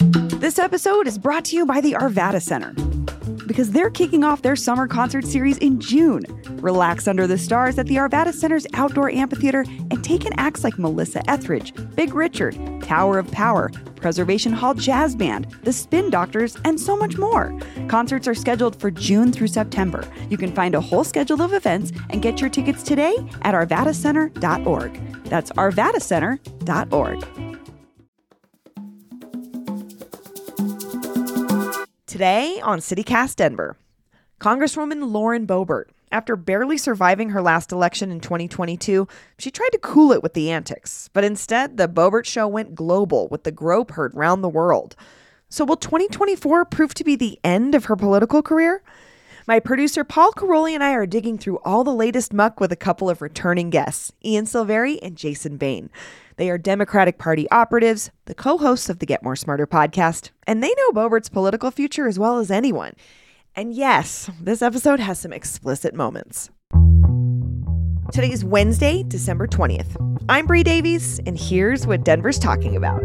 This episode is brought to you by the Arvada Center, because they're kicking off their summer concert series in June. Relax under the stars at the Arvada Center's outdoor amphitheater and take in acts like Melissa Etheridge, Big Richard, Tower of Power, Preservation Hall Jazz Band, The Spin Doctors, and so much more. Concerts are scheduled for June through September. You can find a whole schedule of events and get your tickets today at arvadacenter.org. That's arvadacenter.org. Today on CityCast Denver, Congresswoman Lauren Boebert. After barely surviving her last election in 2022, she tried to cool it with the antics. But instead, the Boebert show went global with the Grope heard round the world. So will 2024 prove to be the end of her political career? My producer Paul Caroli and I are digging through all the latest muck with a couple of returning guests, Ian Silveri and Jason Bain. They are Democratic Party operatives, the co-hosts of the Get More Smarter podcast, and they know Boebert's political future as well as anyone. And yes, this episode has some explicit moments. Today is Wednesday, December 20th. I'm Bree Davies, and here's what Denver's talking about.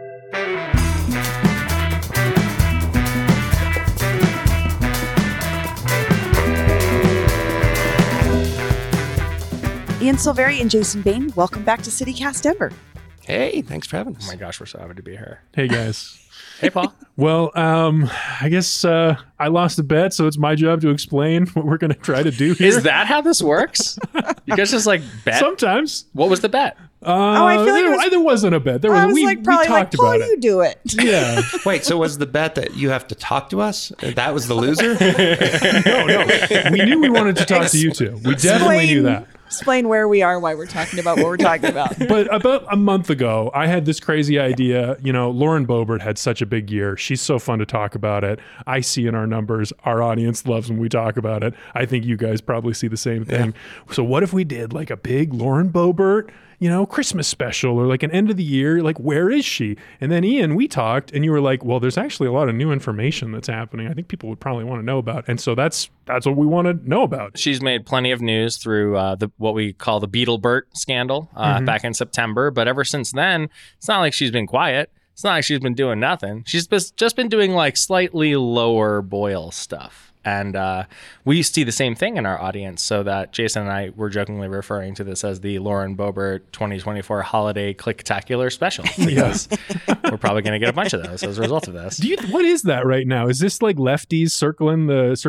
Ian Silveri and Jason Bain, welcome back to CityCast Denver. Hey, thanks for having us. Oh my gosh, we're so happy to be here. Hey, guys. Hey, Paul. Well, I guess I lost a bet, so it's my job to explain what we're going to try to do here. Is that how this works? You guys just like bet? Sometimes. What was the bet? I feel like there wasn't a bet. We talked Paul, about it. you do it. Yeah. Wait, so was the bet that you have to talk to us? That was the loser? No. We knew we wanted to talk to you two. We definitely knew that. Explain where we are, why we're talking about what we're talking about. But about a month ago, I had this crazy idea. You know, Lauren Boebert had such a big year. She's so fun to talk about it. I see in our numbers, our audience loves when we talk about it. I think you guys probably see the same thing. Yeah. So what if we did like a big Lauren Boebert, Christmas special or like an end of the year, like where is she? And then Ian, we talked and you were like, well, there's actually a lot of new information that's happening. I think people would probably want to know about. And so that's what we want to know about. She's made plenty of news through what we call the Beetlebert scandal back in September. But ever since then, it's not like she's been quiet. It's not like she's been doing nothing. She's just been doing like slightly lower boil stuff. And we see the same thing in our audience, so that Jason and I were jokingly referring to this as the Lauren Boebert 2024 Holiday Clicktacular Special, because we're probably going to get a bunch of those as a result of this. What is that right now? Is this like lefties circling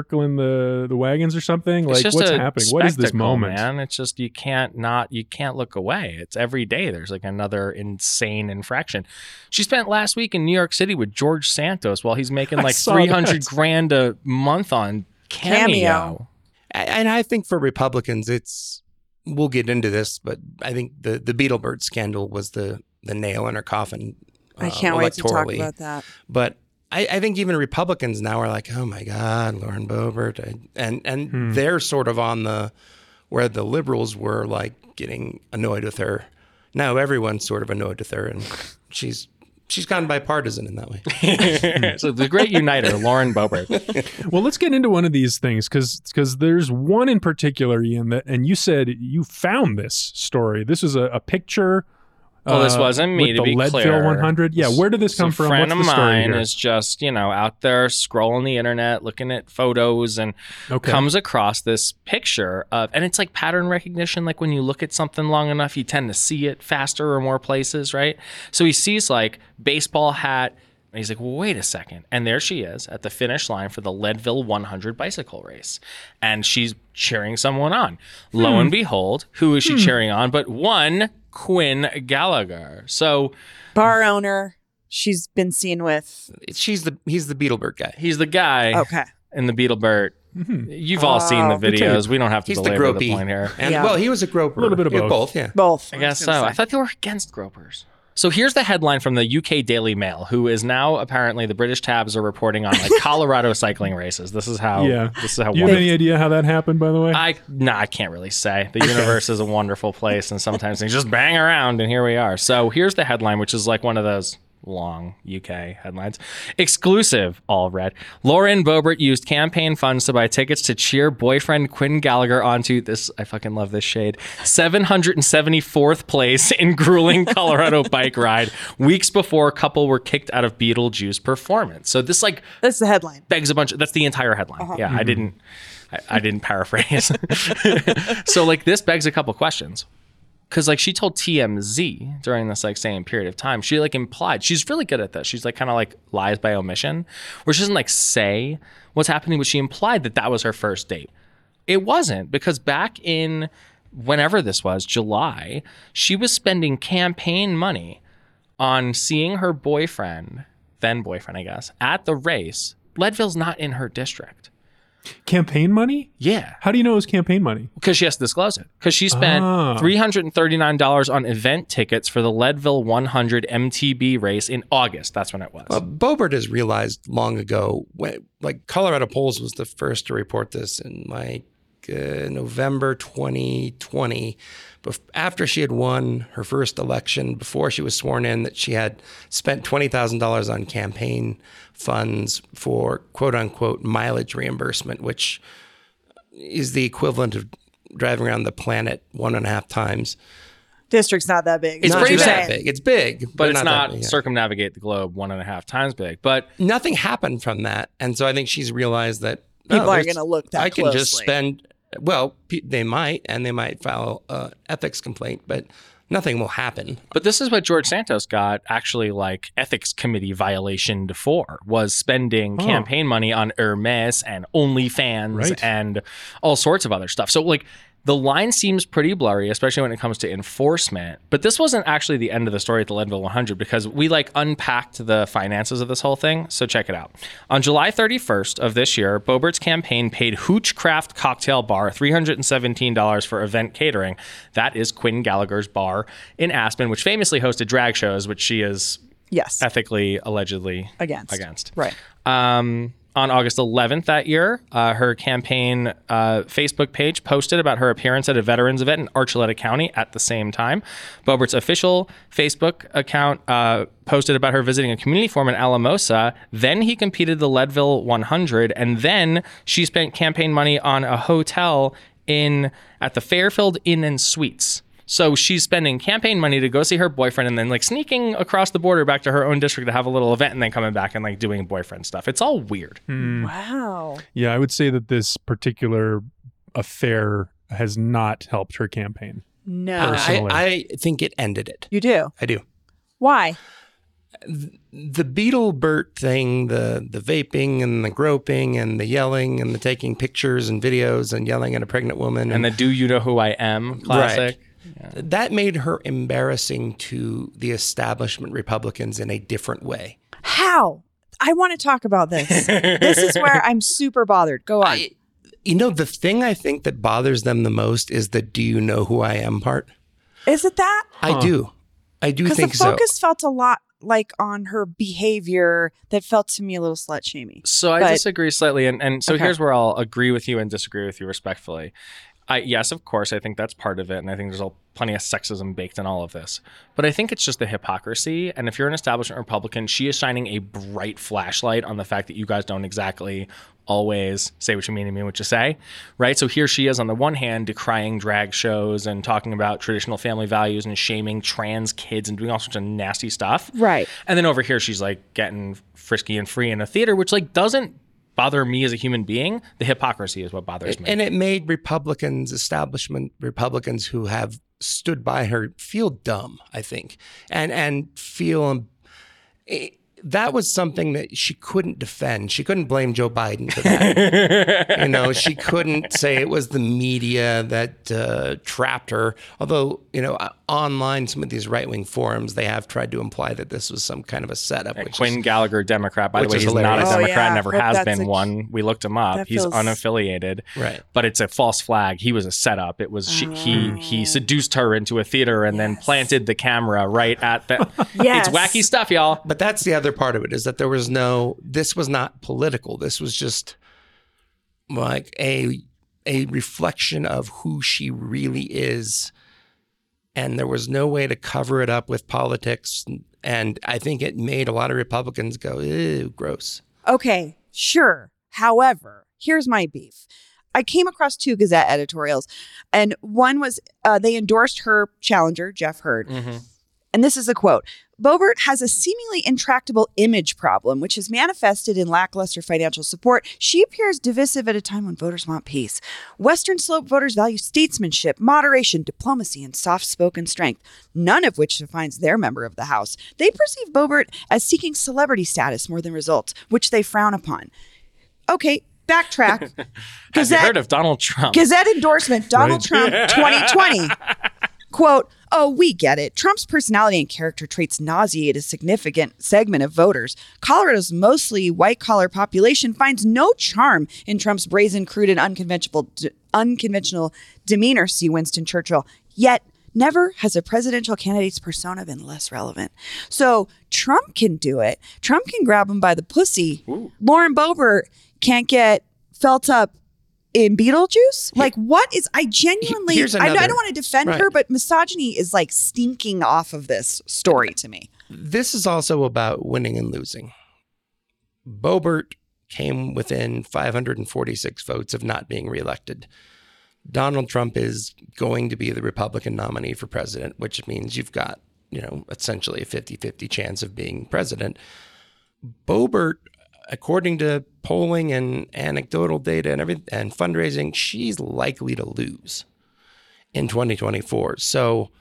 the wagons or something? Like, what's happening? What is this moment? Man, it's just you can't look away. It's every day there's like another insane infraction. She spent last week in New York City with George Santos while he's making like $300,000 a month on Cameo. And I think for Republicans, we'll get into this, but I think the Beetlebird scandal was the nail in her coffin. I can't wait to talk about that. But I think even Republicans now are like, oh my God, Lauren Boebert. And they're sort of on where the liberals were like getting annoyed with her. Now everyone's sort of annoyed with her, and she's gone bipartisan in that way. So the great uniter, Lauren Boebert. Well, let's get into one of these things because there's one in particular, Ian, and you said you found this story. This was a picture. Well, this wasn't me, to be clear. The Leadville 100. Yeah, where did this come from? A friend What's of the story mine here? is just, out there scrolling the internet, looking at photos, and comes across this picture of, and it's like pattern recognition. Like when you look at something long enough, you tend to see it faster or more places, right? So he sees like baseball hat, and he's like, well, wait a second. And there she is at the finish line for the Leadville 100 bicycle race. And she's cheering someone on. Lo and behold, who is she cheering on? But one Quinn Gallagher. So bar owner she's been seen with. He's the Beetlebird guy. He's the guy in the Beetlebird. You've all seen the videos. We don't have to belabor the point here. And well, he was a groper. A little bit of both. Both. I guess so. I thought they were against gropers. So here's the headline from the UK Daily Mail, who is now apparently the British tabs are reporting on like Colorado cycling races. This is how. You have any idea how that happened, by the way? I can't really say. The universe is a wonderful place, and sometimes things just bang around, and here we are. So here's the headline, which is like one of those long UK headlines. Exclusive, all red. Lauren Boebert used campaign funds to buy tickets to cheer boyfriend Quinn Gallagher onto this. I fucking love this shade. 774th place in grueling Colorado bike ride weeks before a couple were kicked out of Beetlejuice performance. So this that's the headline. Begs a bunch. That's the entire headline. Yeah, mm-hmm. I didn't paraphrase. So this begs a couple questions. Because she told TMZ during this same period of time, she implied, she's really good at this. She's kind of lies by omission, where she doesn't say what's happening, but she implied that was her first date. It wasn't, because back in whenever this was, July, she was spending campaign money on seeing her boyfriend, then boyfriend, I guess, at the race. Leadville's not in her district. Campaign money? Yeah. How do you know it was campaign money? Because she has to disclose it. Because she spent $339 on event tickets for the Leadville 100 MTB race in August. That's when it was. Boebert has realized long ago, Colorado Polls was the first to report this in November 2020, after she had won her first election, before she was sworn in, that she had spent $20,000 on campaign funds for quote unquote mileage reimbursement, which is the equivalent of driving around the planet 1.5 times. District's not that big. It's pretty big. It's big, but it's not circumnavigate the globe 1.5 times big. But nothing happened from that, and so I think she's realized that people aren't going to look that closely. I can just spend. Well, they might, and they might file an ethics complaint, but nothing will happen. But this is what George Santos got actually ethics committee violation for, was spending campaign money on Hermes and OnlyFans and all sorts of other stuff. So the line seems pretty blurry, especially when it comes to enforcement. But this wasn't actually the end of the story at the Leadville 100, because we unpacked the finances of this whole thing. So check it out. On July 31st of this year, Boebert's campaign paid Hoochcraft Cocktail Bar $317 for event catering. That is Quinn Gallagher's bar in Aspen, which famously hosted drag shows, which she is ethically, allegedly against. Right. On August 11th that year, her campaign Facebook page posted about her appearance at a veterans event in Archuleta County at the same time. Boebert's official Facebook account posted about her visiting a community forum in Alamosa. Then he competed the Leadville 100, and then she spent campaign money on a hotel at the Fairfield Inn and Suites. So she's spending campaign money to go see her boyfriend, and then sneaking across the border back to her own district to have a little event, and then coming back and doing boyfriend stuff. It's all weird. Wow. Yeah, I would say that this particular affair has not helped her campaign. No. I think it ended it. You do? I do. Why? The Beetlebert thing, the vaping and the groping and the yelling and the taking pictures and videos and yelling at a pregnant woman. And the "Do you know who I am" classic. Right. Yeah. That made her embarrassing to the establishment Republicans in a different way. How? I want to talk about this. This is where I'm super bothered. Go on. The thing I think that bothers them the most is the "Do you know who I am" part. Is it that? I do think so. Because the focus felt a lot on her behavior that felt to me a little slut-shamey. So I disagree slightly. And so here's where I'll agree with you and disagree with you respectfully. Yes, of course, I think that's part of it. And I think there's plenty of sexism baked in all of this. But I think it's just the hypocrisy. And if you're an establishment Republican, she is shining a bright flashlight on the fact that you guys don't exactly always say what you mean and mean what you say, right? So here she is on the one hand decrying drag shows and talking about traditional family values and shaming trans kids and doing all sorts of nasty stuff. Right. And then over here she's getting frisky and free in a theater, which doesn't bother me as a human being. The hypocrisy is what bothers me. And it made establishment Republicans who have stood by her feel dumb, I think, and feel that was something that she couldn't defend. She couldn't blame Joe Biden for that. She couldn't say it was the media that trapped her. Although, online, some of these right-wing forums, they have tried to imply that this was some kind of a setup. Quinn Gallagher, Democrat, by the way, he's not a Democrat, never has been one. We looked him up. He's unaffiliated. Right. But it's a false flag. He was a setup. It was he seduced her into a theater and then planted the camera right at the... It's wacky stuff, y'all. But that's the other part of it, is that this was not political. This was just a reflection of who she really is and there was no way to cover it up with politics. And I think it made a lot of Republicans go, ew, gross. Okay, sure. However, here's my beef. I came across 2 Gazette editorials, and one was they endorsed her challenger, Jeff Hurd. Mm-hmm. And this is a quote. Boebert has a seemingly intractable image problem, which is manifested in lackluster financial support. She appears divisive at a time when voters want peace. Western Slope voters value statesmanship, moderation, diplomacy, and soft-spoken strength, none of which defines their member of the House. They perceive Boebert as seeking celebrity status more than results, which they frown upon. Okay, backtrack. Have you heard of Donald Trump? Gazette endorsement, Donald Trump 2020. Quote, oh, we get it. Trump's personality and character traits nauseate a significant segment of voters. Colorado's mostly white-collar population finds no charm in Trump's brazen, crude, and unconventional demeanor, see Winston Churchill. Yet, never has a presidential candidate's persona been less relevant. So Trump can do it. Trump can grab him by the pussy. Ooh. Lauren Boebert can't get felt up in Beetlejuice? Like, what is, I genuinely, I don't want to defend her, but misogyny is like stinking off of this story to me. This is also about winning and losing. Boebert came within 546 votes of not being reelected. Donald Trump is going to be the Republican nominee for president, which means you've got, essentially a 50-50 chance of being president. Boebert, according to polling and anecdotal data and fundraising, she's likely to lose in 2024. So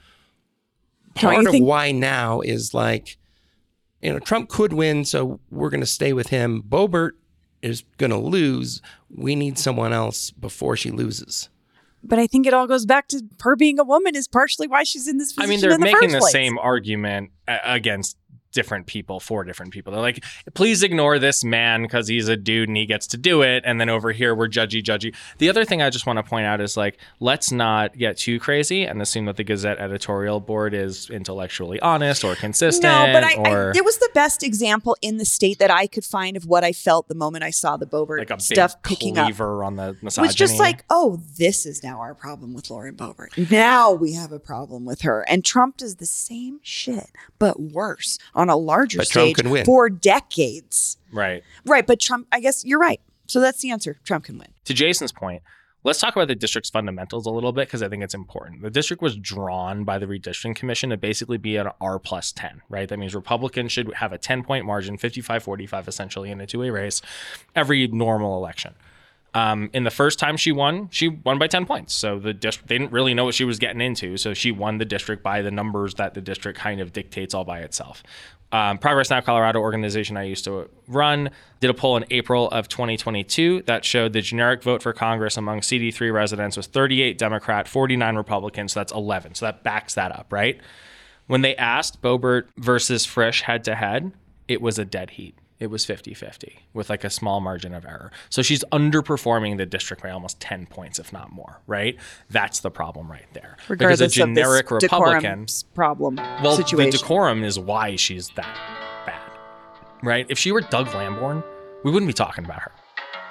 part of why now is like, Trump could win, so we're going to stay with him. Boebert is going to lose. We need someone else before she loses. But I think it all goes back to her being a woman is partially why she's in this position. I mean, they're making the same argument against different people for different people. They're like, please ignore this man because he's a dude and he gets to do it. And then over here, we're judgy. The other thing I just want to point out is like, let's not get too crazy and assume that the Gazette editorial board is intellectually honest or consistent. No, but it was the best example in the state that I could find of what I felt the moment I saw the Boebert like a stuff big picking up. Cleaver on the misogyny. It was just like, oh, this is now our problem with Lauren Boebert. Now we have a problem with her. And Trump does the same shit, but worse on a larger stage for decades. Right. Right. But Trump, I guess you're right. So that's the answer. Trump can win. To Jason's point, let's talk about the district's fundamentals a little bit because I think it's important. The district was drawn by the Redistricting Commission to basically be an R+10, right? That means Republicans should have a 10-point margin, 55-45 essentially in a two-way race every normal election. In the first time she won by 10 points. So the district, they didn't really know what she was getting into. So she won the district by the numbers that the district kind of dictates all by itself. Progress Now Colorado, organization I used to run, did a poll in April of 2022 that showed the generic vote for Congress among CD3 residents was 38 Democrat, 49 Republican. So that's 11. So that backs that up, right? When they asked Boebert versus Frisch head to head, it was a dead heat. It was 50-50 with like a small margin of error. So she's underperforming the district by almost 10 points, if not more, right? That's the problem right there. Regardless because a generic of this Republican problem the situation. decorum is why she's that bad, right? If she were Doug Lamborn, we wouldn't be talking about her.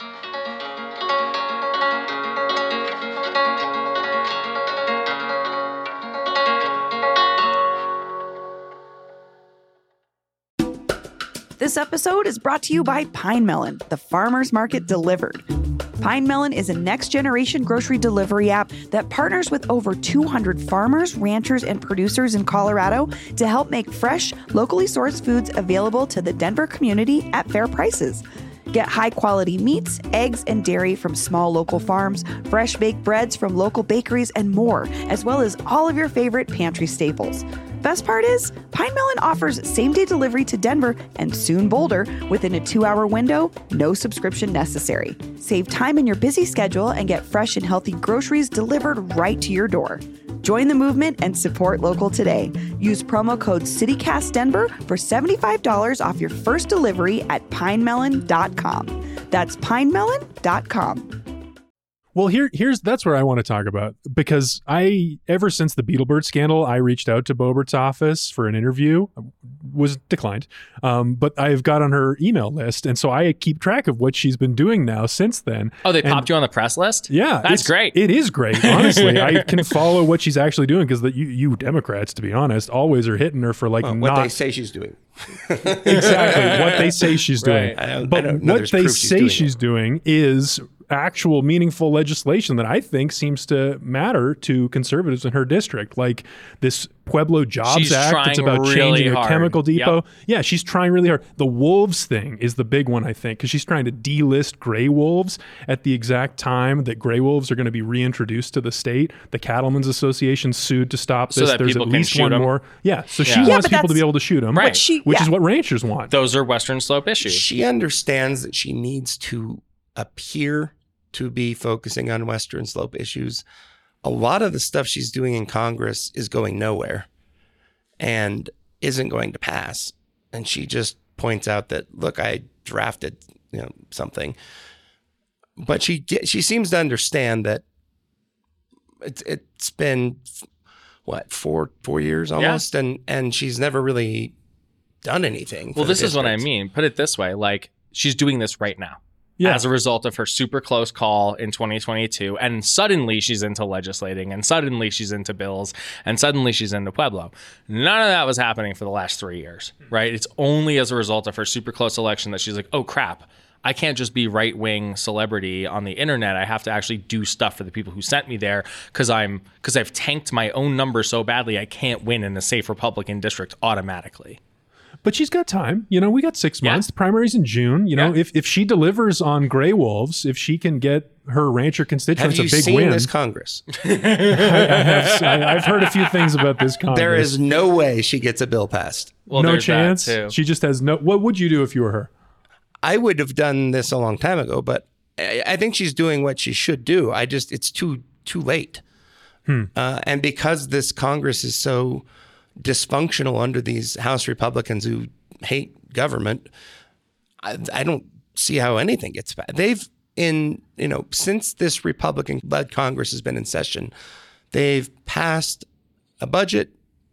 This episode is brought to you by Pine Melon, the farmer's market delivered. Pine Melon is a next-generation grocery delivery app that partners with over 200 farmers, ranchers, and producers in Colorado to help make fresh, locally sourced foods available to the Denver community at fair prices. Get high-quality meats, eggs, and dairy from small local farms, fresh baked breads from local bakeries, and more, as well as all of your favorite pantry staples. Best part is, Pine Melon offers same-day delivery to Denver and soon Boulder within a 2-hour window, no subscription necessary. Save time in your busy schedule and get fresh and healthy groceries delivered right to your door. Join the movement and support local today. Use promo code CityCastDenver for $75 off your first delivery at pinemelon.com. That's pinemelon.com. Well, that's where I want to talk about, because ever since the Beetlebird scandal, I reached out to Boebert's office for an interview, was declined, but I've got on her email list, and so I keep track of what she's been doing now since then. Oh, they popped you on the press list? Yeah, that's great. It is great, honestly. I can follow what she's actually doing, because you Democrats, to be honest, always are hitting her for like what they say she's doing. Exactly what they say she's doing. But what they say she's doing is actual meaningful legislation that I think seems to matter to conservatives in her district, like this Pueblo Jobs Act. It's about changing a chemical depot. Yep. Yeah, she's trying really hard. The wolves thing is the big one, I think, because she's trying to delist gray wolves at the exact time that gray wolves are going to be reintroduced to the state. The Cattlemen's Association sued to stop this. So there's at least one more. Yeah, so she wants people to be able to shoot them, right? Which is what ranchers want. Those are Western Slope issues. She understands that she needs to appear to be focusing on Western Slope issues. A lot of the stuff she's doing in Congress is going nowhere and isn't going to pass. And she just points out that, look, I drafted something. But she seems to understand that it's been, what, four years almost? Yeah. And she's never really done anything. Well, this is what I mean. Put it this way. Like, she's doing this right now. Yeah. As a result of her super close call in 2022. And suddenly she's into legislating, and suddenly she's into bills, and suddenly she's into Pueblo. None of that was happening for the last 3 years, right? It's only as a result of her super close election that she's like, oh, crap. I can't just be right-wing celebrity on the internet. I have to actually do stuff for the people who sent me there because I've tanked my own number so badly I can't win in a safe Republican district automatically. But she's got time. We got 6 months. The primary's in June. If she delivers on gray wolves, if she can get her rancher constituents a big win. Have you seen this Congress? I've heard a few things about this Congress. There is no way she gets a bill passed. Well, no chance. She just has no. What would you do if you were her? I would have done this a long time ago, but I think she's doing what she should do. It's too late. And because this Congress is so dysfunctional under these House Republicans who hate government, I don't see how anything gets passed. They've since this Republican-led Congress has been in session, they've passed a budget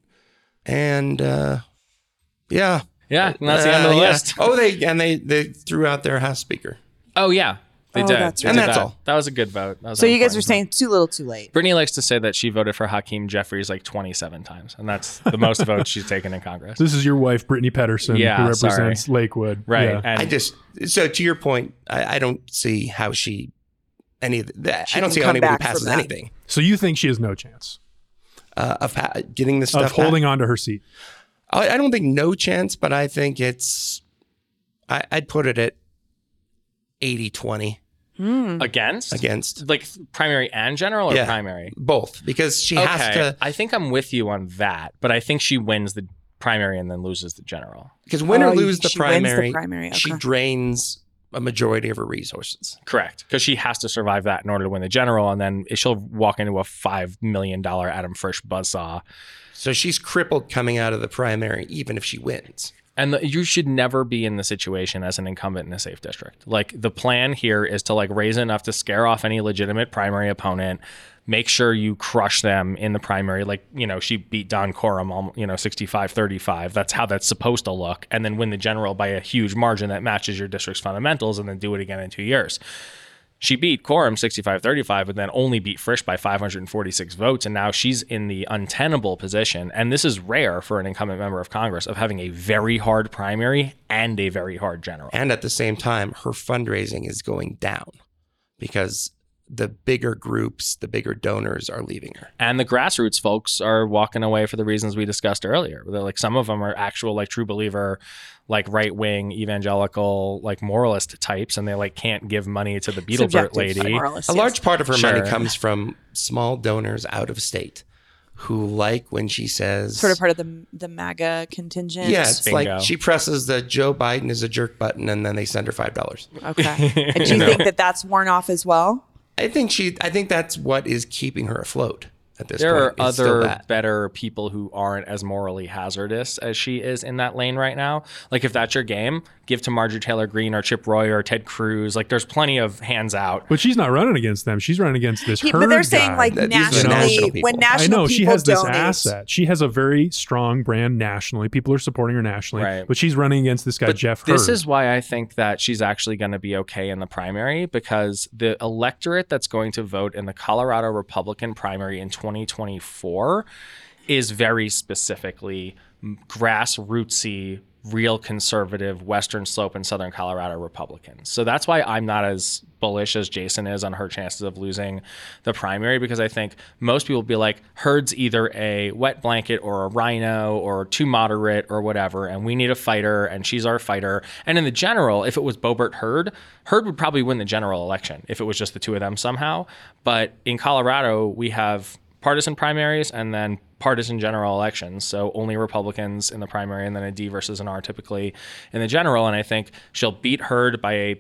and yeah, and that's the end of the list. Oh, they threw out their House Speaker. Oh yeah. They did. That's right. That's all. That was a good vote. So you guys are saying too little, too late. Brittany likes to say that she voted for Hakeem Jeffries like 27 times, and that's the most votes she's taken in Congress. This is your wife, Brittany Pedersen, who represents Lakewood. Right. Yeah. And so to your point, I don't see how I don't see how anybody passes anything. So you think she has no chance of getting this stuff of holding on to her seat? I don't think no chance, but I think I'd put it at 80-20. Against? Like primary and general or primary? Both, because she has to. I think I'm with you on that, but I think she wins the primary and then loses the general. Because win or lose the primary, Okay. she drains a majority of her resources. Correct, because she has to survive that in order to win the general, and then she'll walk into a $5 million Adam Frisch buzzsaw. So she's crippled coming out of the primary, even if she wins. And you should never be in the situation as an incumbent in a safe district. Like, the plan here is to raise enough to scare off any legitimate primary opponent, make sure you crush them in the primary. She beat Don Coram, 65-35. That's how that's supposed to look. And then win the general by a huge margin that matches your district's fundamentals, and then do it again in 2 years. She beat Coram 65-35, but then only beat Frisch by 546 votes. And now she's in the untenable position. And this is rare for an incumbent member of Congress, of having a very hard primary and a very hard general. And at the same time, her fundraising is going down because the bigger groups, the bigger donors are leaving her. And the grassroots folks are walking away for the reasons we discussed earlier. They're some of them are actual true believer, right-wing evangelical, moralist types, and they can't give money to the Beetlebird lady. A large part of her money comes from small donors out of state who when she says... Sort of part of the MAGA contingent. Yeah, it's Bingo. She presses the Joe Biden is a jerk button, and then they send her $5. Okay. And do you think that's worn off as well? I think that's what is keeping her afloat at this point. There are other better people who aren't as morally hazardous as she is in that lane right now. If that's your game, give to Marjorie Taylor Greene or Chip Roy or Ted Cruz. Like there's plenty of hands out. But she's not running against them. She's running against this Hurd But they're saying guy. like nationally, when national I know she people has this donate. asset. She has a very strong brand nationally. People are supporting her nationally. Right. But she's running against this guy, Jeff Hurd. This is why I think that she's actually going to be okay in the primary, because the electorate that's going to vote in the Colorado Republican primary in 2024 is very specifically grassrootsy, real conservative Western Slope and Southern Colorado Republicans. So that's why I'm not as bullish as Jason is on her chances of losing the primary, because I think most people will be like, Hurd's either a wet blanket or a rhino or too moderate or whatever, and we need a fighter, and she's our fighter. And in the general, if it was Boebert Hurd would probably win the general election if it was just the two of them somehow. But in Colorado, we have partisan primaries and then partisan general elections. So only Republicans in the primary and then a D versus an R typically in the general. And I think she'll beat Hurd by a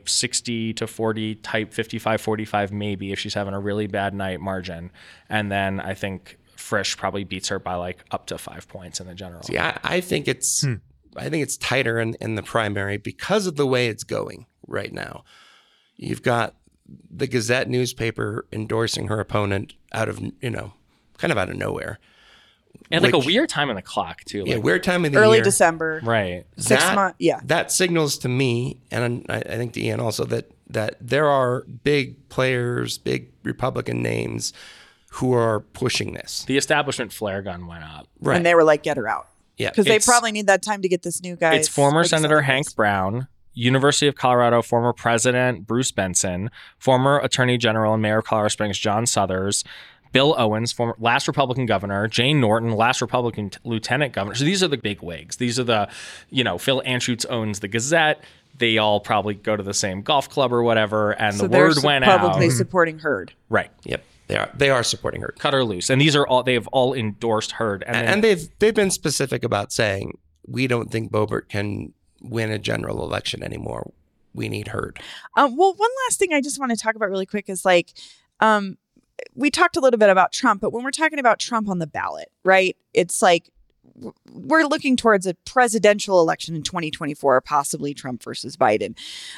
60-40 type, 55-45 maybe if she's having a really bad night margin. And then I think Frisch probably beats her by like up to 5 points in the general. See, I think it's tighter in the primary because of the way it's going right now. You've got the Gazette newspaper endorsing her opponent out of, kind of out of nowhere. And like a weird time on the clock too. Yeah, weird time of the year. Early December. Right. 6 months. Yeah. That signals to me, and I think to Ian also, that there are big players, big Republican names who are pushing this. The establishment flare gun went up. Right. And they were like, get her out. Yeah. Because they probably need that time to get this new guy. It's former Senator Hank Brown, University of Colorado former President Bruce Benson, former Attorney General and Mayor of Colorado Springs John Suthers, Bill Owens, former last Republican governor, Jane Norton, last Republican lieutenant governor. So these are the big wigs. These are the, Phil Anschutz owns the Gazette. They all probably go to the same golf club or whatever. And so the word went out. Publicly supporting Hurd. Right. Yep. They are supporting Hurd. Cut her loose. And these are all, they have all endorsed Hurd. And they've been specific about saying, we don't think Boebert can win a general election anymore. We need Hurd. Well, one last thing I just want to talk about really quick is like, we talked a little bit about Trump, but when we're talking about Trump on the ballot, right? It's like we're looking towards a presidential election in 2024, possibly Trump versus Biden.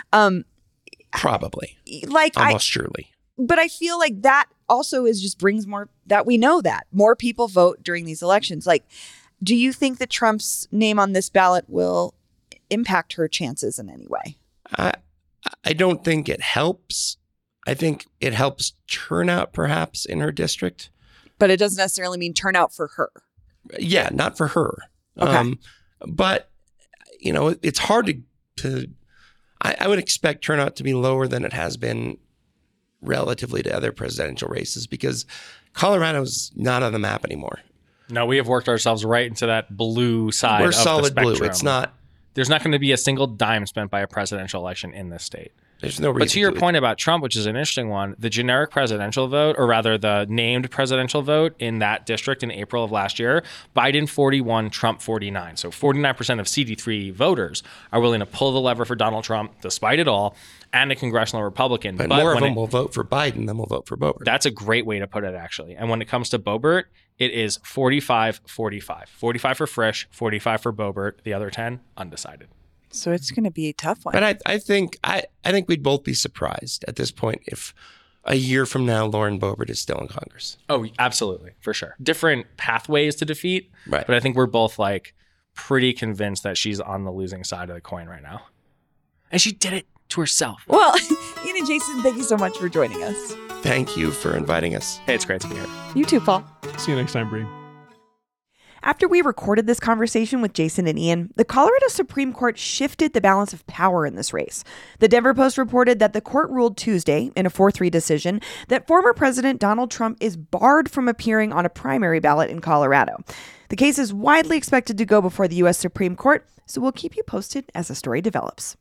Probably. Like almost surely. But I feel like that also just brings more, that we know that more people vote during these elections. Like, do you think that Trump's name on this ballot will impact her chances in any way? I don't think it helps. I think it helps turnout perhaps in her district. But it doesn't necessarily mean turnout for her. Yeah, not for her. Okay. But, it's hard to I would expect turnout to be lower than it has been relatively to other presidential races because Colorado's not on the map anymore. No, we have worked ourselves right into that blue side We're of solid the spectrum. blue. It's not. There's not going to be a single dime spent by a presidential election in this state. There's no reason. But to your point about Trump, which is an interesting one, the generic presidential vote, or rather the named presidential vote in that district in April of last year, Biden 41, Trump 49. So 49% of CD3 voters are willing to pull the lever for Donald Trump, despite it all, and a congressional Republican. But more of them will vote for Biden than will vote for Boebert. That's a great way to put it, actually. And when it comes to Boebert, it is 45-45. 45 for Frisch, 45 for Boebert. The other 10, undecided. So it's going to be a tough one. But I think we'd both be surprised at this point if a year from now Lauren Boebert is still in Congress. Oh, absolutely, for sure. Different pathways to defeat, right? But I think we're both pretty convinced that she's on the losing side of the coin right now, and she did it to herself. Well, Ian and Jason, thank you so much for joining us. Thank you for inviting us. Hey, it's great to be here. You too, Paul. See you next time, Bree. After we recorded this conversation with Jason and Ian, the Colorado Supreme Court shifted the balance of power in this race. The Denver Post reported that the court ruled Tuesday in a 4-3 decision that former President Donald Trump is barred from appearing on a primary ballot in Colorado. The case is widely expected to go before the U.S. Supreme Court, so we'll keep you posted as the story develops.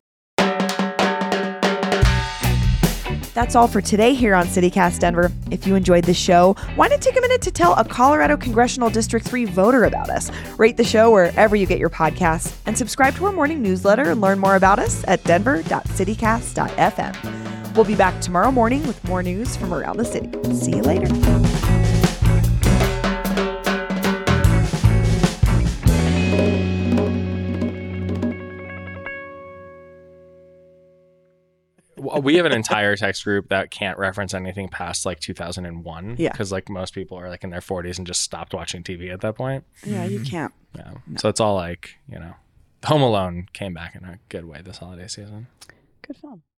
That's all for today here on CityCast Denver. If you enjoyed the show, why not take a minute to tell a Colorado Congressional District 3 voter about us? Rate the show wherever you get your podcasts and subscribe to our morning newsletter and learn more about us at denver.citycast.fm. We'll be back tomorrow morning with more news from around the city. See you later. we have an entire text group that can't reference anything past like 2001. Yeah. Because like most people are like in their 40s and just stopped watching TV at that point. Yeah, you can't. Yeah. No. So it's all like, Home Alone came back in a good way this holiday season. Good film.